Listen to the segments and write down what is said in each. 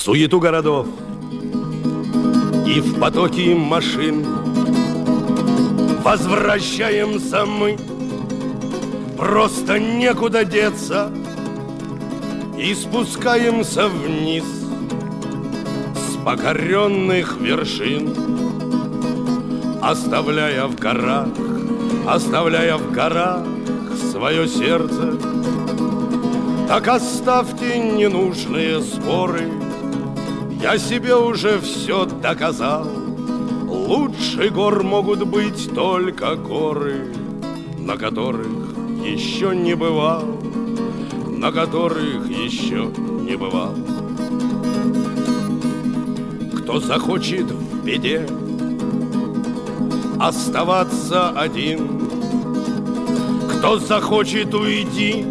суету городов и в потоке машин возвращаемся мы, просто некуда деться, и спускаемся вниз с покоренных вершин, оставляя в горах свое сердце. Так оставьте ненужные споры, я себе уже все доказал. Лучше гор могут быть только горы, на которых еще не бывал, на которых еще не бывал. Кто захочет в беде оставаться один, кто захочет уйти,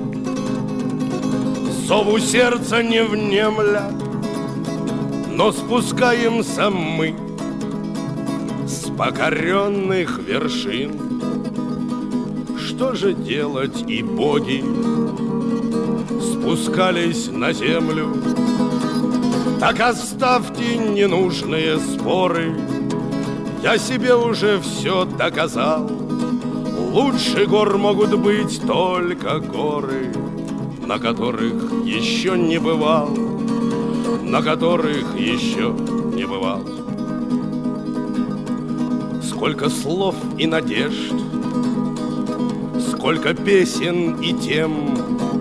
зову сердца не внемля, но спускаемся мы с покоренных вершин. Что же делать, и боги спускались на землю? Так оставьте ненужные споры, я себе уже все доказал. Лучше гор могут быть только горы, на которых еще не бывал, на которых еще не бывал. Сколько слов и надежд, сколько песен и тем,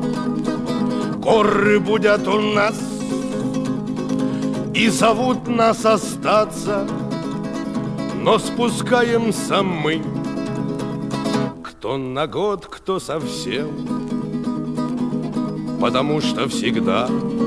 горы будут у нас и зовут нас остаться, но спускаемся мы, кто на год, кто совсем, потому что всегда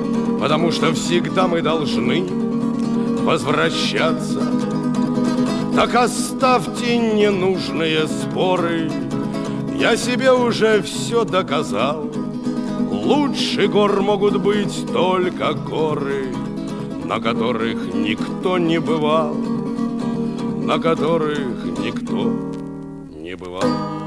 мы должны возвращаться. Так оставьте ненужные споры, я себе уже все доказал. Лучше гор могут быть только горы, на которых никто не бывал, на которых никто не бывал.